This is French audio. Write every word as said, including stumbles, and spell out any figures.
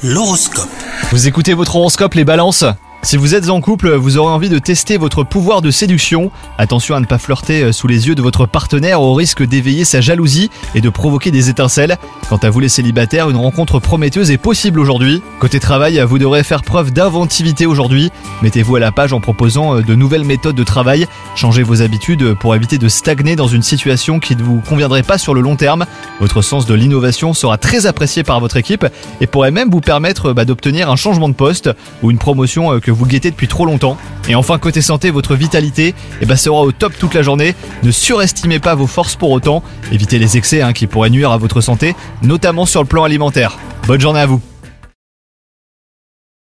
L'horoscope. Vous écoutez votre horoscope les balances ? Si vous êtes en couple, vous aurez envie de tester votre pouvoir de séduction. Attention à ne pas flirter sous les yeux de votre partenaire au risque d'éveiller sa jalousie et de provoquer des étincelles. Quant à vous les célibataires, une rencontre prometteuse est possible aujourd'hui. Côté travail, vous devrez faire preuve d'inventivité aujourd'hui. Mettez-vous à la page en proposant de nouvelles méthodes de travail. Changez vos habitudes pour éviter de stagner dans une situation qui ne vous conviendrait pas sur le long terme. Votre sens de l'innovation sera très apprécié par votre équipe et pourrait même vous permettre bah, d'obtenir un changement de poste ou une promotion que vous guettez depuis trop longtemps. Et enfin, côté santé, votre vitalité eh ben, sera au top toute la journée. Ne surestimez pas vos forces pour autant. Évitez les excès hein, qui pourraient nuire à votre santé, notamment sur le plan alimentaire. Bonne journée à vous.